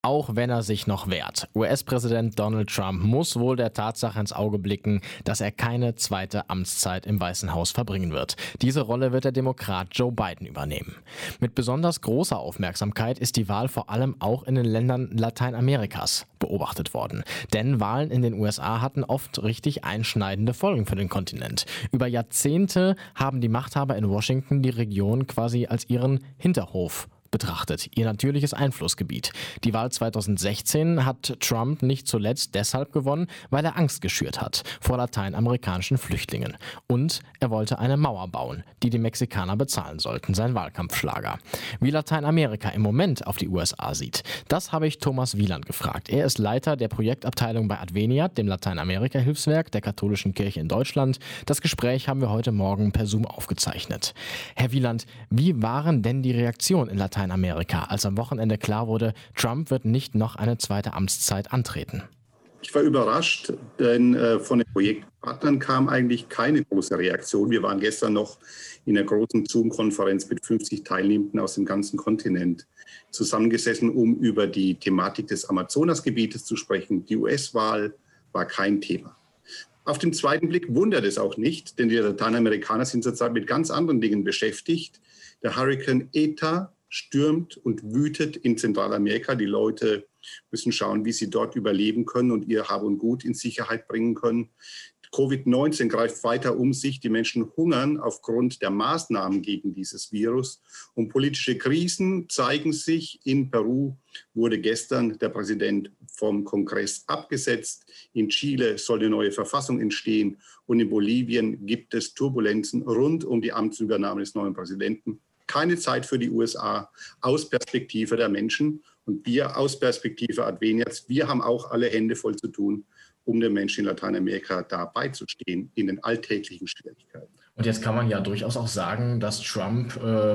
Auch wenn er sich noch wehrt. US-Präsident Donald Trump muss wohl der Tatsache ins Auge blicken, dass er keine zweite Amtszeit im Weißen Haus verbringen wird. Diese Rolle wird der Demokrat Joe Biden übernehmen. Mit besonders großer Aufmerksamkeit ist die Wahl vor allem auch in den Ländern Lateinamerikas beobachtet worden. Denn Wahlen in den USA hatten oft richtig einschneidende Folgen für den Kontinent. Über Jahrzehnte haben die Machthaber in Washington die Region quasi als ihren Hinterhof betrachtet, ihr natürliches Einflussgebiet. Die Wahl 2016 hat Trump nicht zuletzt deshalb gewonnen, weil er Angst geschürt hat vor lateinamerikanischen Flüchtlingen. Und er wollte eine Mauer bauen, die die Mexikaner bezahlen sollten, sein Wahlkampfschlager. Wie Lateinamerika im Moment auf die USA sieht, das habe ich Thomas Wieland gefragt. Er ist Leiter der Projektabteilung bei Adveniat, dem Lateinamerika-Hilfswerk der katholischen Kirche in Deutschland. Das Gespräch haben wir heute Morgen per Zoom aufgezeichnet. Herr Wieland, wie waren denn die Reaktionen in Lateinamerika, als am Wochenende klar wurde, Trump wird nicht noch eine zweite Amtszeit antreten? Ich war überrascht, denn von den Projektpartnern kam eigentlich keine große Reaktion. Wir waren gestern noch in einer großen Zoom-Konferenz mit 50 Teilnehmenden aus dem ganzen Kontinent zusammengesessen, um über die Thematik des Amazonasgebietes zu sprechen. Die US-Wahl war kein Thema. Auf den zweiten Blick wundert es auch nicht, denn die Lateinamerikaner sind zurzeit mit ganz anderen Dingen beschäftigt. Der Hurrikan Eta stürmt und wütet in Zentralamerika. Die Leute müssen schauen, wie sie dort überleben können und ihr Hab und Gut in Sicherheit bringen können. Covid-19 greift weiter um sich. Die Menschen hungern aufgrund der Maßnahmen gegen dieses Virus. Und politische Krisen zeigen sich. In Peru wurde gestern der Präsident vom Kongress abgesetzt. In Chile soll eine neue Verfassung entstehen. Und in Bolivien gibt es Turbulenzen rund um die Amtsübernahme des neuen Präsidenten. Keine Zeit für die USA aus Perspektive der Menschen. Und wir aus Perspektive Adveniats, wir haben auch alle Hände voll zu tun, um den Menschen in Lateinamerika da beizustehen in den alltäglichen Schwierigkeiten. Und jetzt kann man ja durchaus auch sagen, dass Trump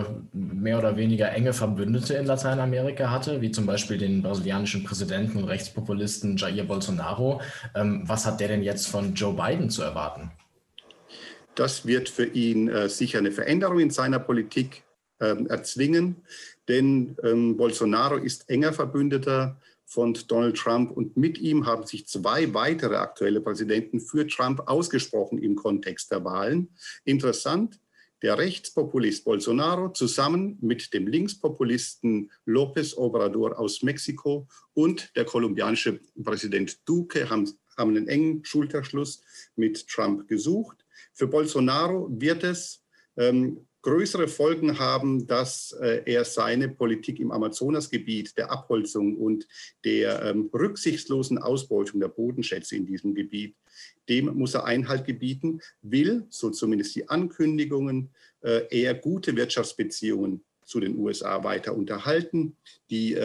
mehr oder weniger enge Verbündete in Lateinamerika hatte, wie zum Beispiel den brasilianischen Präsidenten und Rechtspopulisten Jair Bolsonaro. Was hat der denn jetzt von Joe Biden zu erwarten? Das wird für ihn sicher eine Veränderung in seiner Politik erzwingen, denn Bolsonaro ist enger Verbündeter von Donald Trump und mit ihm haben sich zwei weitere aktuelle Präsidenten für Trump ausgesprochen im Kontext der Wahlen. Interessant, der Rechtspopulist Bolsonaro zusammen mit dem Linkspopulisten López Obrador aus Mexiko und der kolumbianische Präsident Duque haben einen engen Schulterschluss mit Trump gesucht. Für Bolsonaro wird es größere Folgen haben, dass er seine Politik im Amazonasgebiet, der Abholzung und der rücksichtslosen Ausbeutung der Bodenschätze in diesem Gebiet, dem muss er Einhalt gebieten, will, so zumindest die Ankündigungen, eher gute Wirtschaftsbeziehungen zu den USA weiter unterhalten. Die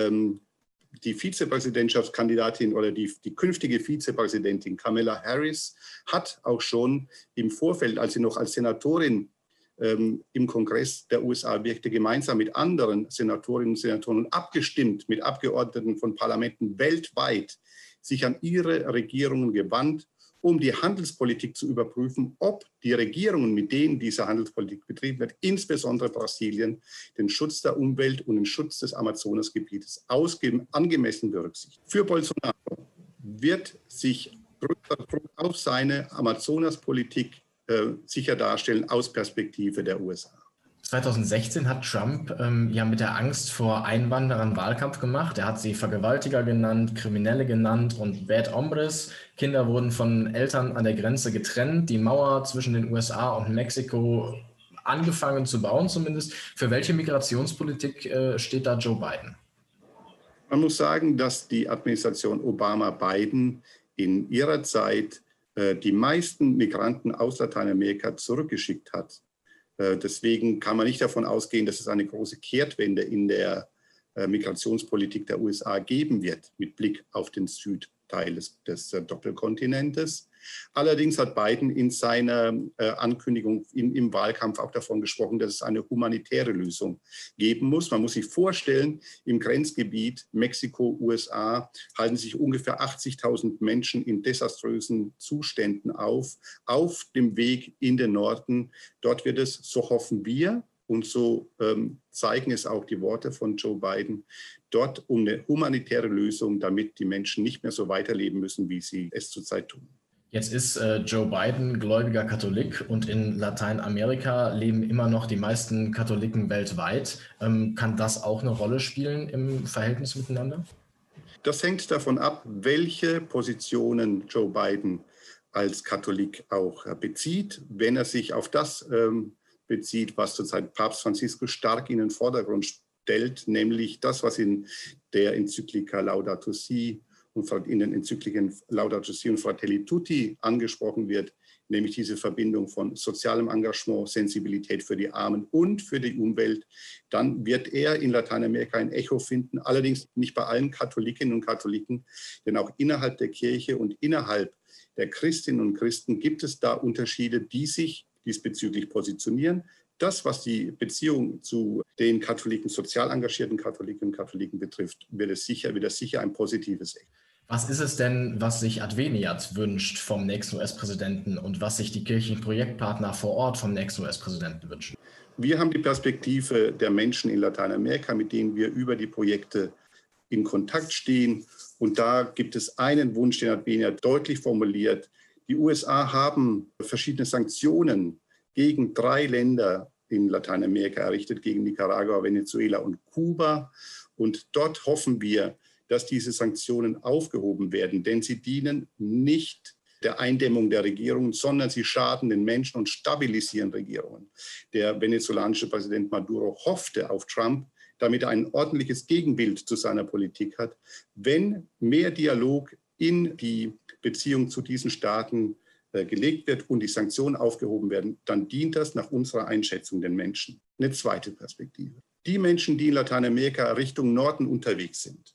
Vizepräsidentschaftskandidatin oder die künftige Vizepräsidentin Kamala Harris hat auch schon im Vorfeld, als sie noch als Senatorin im Kongress der USA wirkte, gemeinsam mit anderen Senatorinnen und Senatoren und abgestimmt mit Abgeordneten von Parlamenten weltweit sich an ihre Regierungen gewandt, um die Handelspolitik zu überprüfen, ob die Regierungen, mit denen diese Handelspolitik betrieben wird, insbesondere Brasilien, den Schutz der Umwelt und den Schutz des Amazonasgebietes angemessen berücksichtigen. Für Bolsonaro wird sich größerer Druck auf seine Amazonaspolitik sicher darstellen aus Perspektive der USA. 2016 hat Trump ja mit der Angst vor Einwanderern Wahlkampf gemacht. Er hat sie Vergewaltiger genannt, Kriminelle genannt und Bad Hombres. Kinder wurden von Eltern an der Grenze getrennt. Die Mauer zwischen den USA und Mexiko angefangen zu bauen zumindest. Für welche Migrationspolitik steht da Joe Biden? Man muss sagen, dass die Administration Obama-Biden in ihrer Zeit die meisten Migranten aus Lateinamerika zurückgeschickt hat. Deswegen kann man nicht davon ausgehen, dass es eine große Kehrtwende in der Migrationspolitik der USA geben wird, mit Blick auf den Südteil des Doppelkontinentes. Allerdings hat Biden in seiner Ankündigung im Wahlkampf auch davon gesprochen, dass es eine humanitäre Lösung geben muss. Man muss sich vorstellen, im Grenzgebiet Mexiko-USA halten sich ungefähr 80.000 Menschen in desaströsen Zuständen auf dem Weg in den Norden. Dort wird es, so hoffen wir, und so zeigen es auch die Worte von Joe Biden, dort um eine humanitäre Lösung, damit die Menschen nicht mehr so weiterleben müssen, wie sie es zurzeit tun. Jetzt ist Joe Biden gläubiger Katholik und in Lateinamerika leben immer noch die meisten Katholiken weltweit. Kann das auch eine Rolle spielen im Verhältnis miteinander? Das hängt davon ab, welche Positionen Joe Biden als Katholik auch bezieht. Wenn er sich auf das bezieht, was zurzeit Papst Franziskus stark in den Vordergrund stellt, nämlich das, was in der Enzyklika Laudato Si und in den Enzykliken Laudato Si und Fratelli Tutti angesprochen wird, nämlich diese Verbindung von sozialem Engagement, Sensibilität für die Armen und für die Umwelt, dann wird er in Lateinamerika ein Echo finden, allerdings nicht bei allen Katholikinnen und Katholiken, denn auch innerhalb der Kirche und innerhalb der Christinnen und Christen gibt es da Unterschiede, die sich diesbezüglich positionieren. Das, was die Beziehung zu den Katholiken, sozial engagierten Katholikinnen und Katholiken betrifft, wird es sicher ein positives Echo. Was ist es denn, was sich Adveniat wünscht vom nächsten US-Präsidenten und was sich die kirchlichen Projektpartner vor Ort vom nächsten US-Präsidenten wünschen? Wir haben die Perspektive der Menschen in Lateinamerika, mit denen wir über die Projekte in Kontakt stehen. Und da gibt es einen Wunsch, den Adveniat deutlich formuliert. Die USA haben verschiedene Sanktionen gegen 3 Länder in Lateinamerika errichtet, gegen Nicaragua, Venezuela und Kuba. Und dort hoffen wir, dass diese Sanktionen aufgehoben werden, denn sie dienen nicht der Eindämmung der Regierungen, sondern sie schaden den Menschen und stabilisieren Regierungen. Der venezolanische Präsident Maduro hoffte auf Trump, damit er ein ordentliches Gegenbild zu seiner Politik hat. Wenn mehr Dialog in die Beziehung zu diesen Staaten gelegt wird und die Sanktionen aufgehoben werden, dann dient das nach unserer Einschätzung den Menschen. Eine zweite Perspektive. Die Menschen, die in Lateinamerika Richtung Norden unterwegs sind,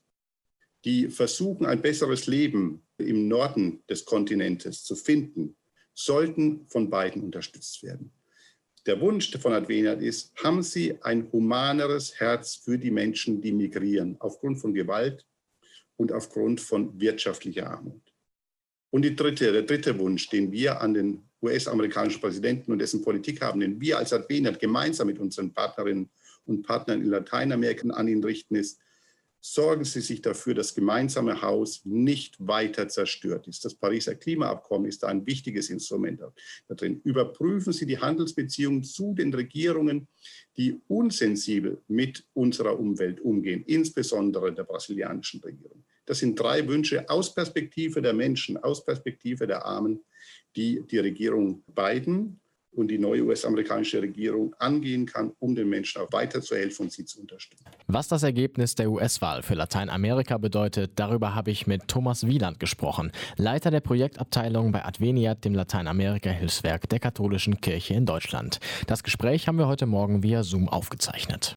die versuchen, ein besseres Leben im Norden des Kontinentes zu finden, sollten von beiden unterstützt werden. Der Wunsch von Adveniat ist, haben Sie ein humaneres Herz für die Menschen, die migrieren, aufgrund von Gewalt und aufgrund von wirtschaftlicher Armut. Und der dritte Wunsch, den wir an den US-amerikanischen Präsidenten und dessen Politik haben, den wir als Adveniat gemeinsam mit unseren Partnerinnen und Partnern in Lateinamerika an ihn richten, ist, sorgen Sie sich dafür, dass das gemeinsame Haus nicht weiter zerstört ist. Das Pariser Klimaabkommen ist da ein wichtiges Instrument da drin. Überprüfen Sie die Handelsbeziehungen zu den Regierungen, die unsensibel mit unserer Umwelt umgehen, insbesondere der brasilianischen Regierung. Das sind 3 Wünsche aus Perspektive der Menschen, aus Perspektive der Armen, die die Regierung Biden und die neue US-amerikanische Regierung angehen kann, um den Menschen auch weiterzuhelfen und sie zu unterstützen. Was das Ergebnis der US-Wahl für Lateinamerika bedeutet, darüber habe ich mit Thomas Wieland gesprochen, Leiter der Projektabteilung bei Adveniat, dem Lateinamerika-Hilfswerk der Katholischen Kirche in Deutschland. Das Gespräch haben wir heute Morgen via Zoom aufgezeichnet.